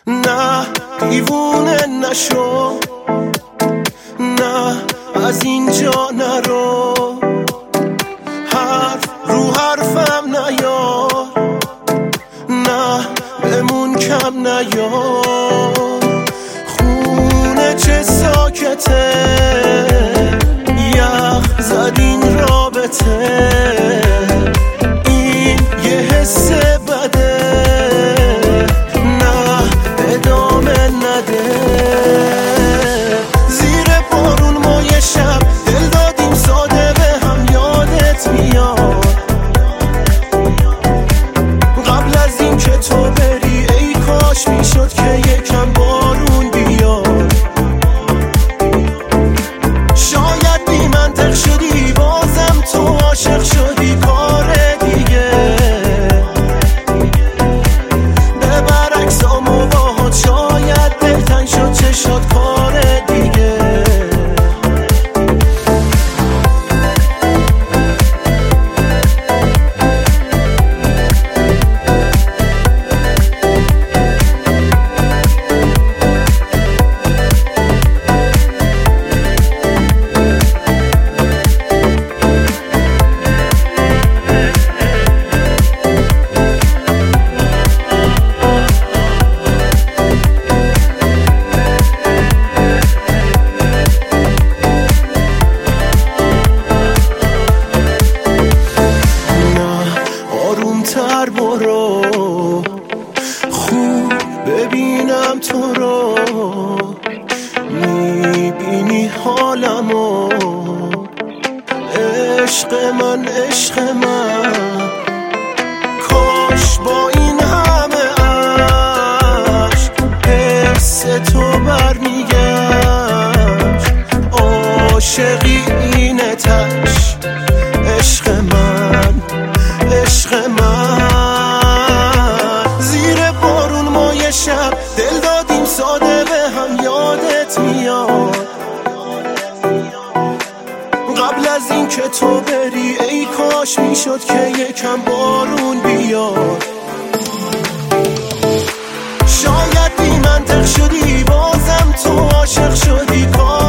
نه دیوونه نشو، نه از اینجا نرو، حرف رو حرفم نیار، نه بمون کم نیار. خونه چه ساکته، یخ زد این رابطه، این یه حس بده، نه ادامه نده. زیر بارون ما یه شب دل دادیم ساده به هم، یادت میاد قبل از این که تو بری، ای کاش میشد که یکم بارون بیاد. شاید بی منطق شدی بازم تو عاشق شدی، کار دیگه به برعکس آموباهات، شاید دلتنگ شد چشات، کار دیگه. تر برو، خوب ببینم تو رو، میبینی حالمو، عشق من عشق من. کاش با این همه عشق حس تو برمیگشت، عاشقی اینه تش، عشق من عشق من. زیر بارون ما یه شب دل دادیم ساده به هم، یادت میاد قبل از این که تو بری، ای کاش میشد که یکم بارون بیاد. شاید بی منطق شدی بازم تو عاشق شدی، کار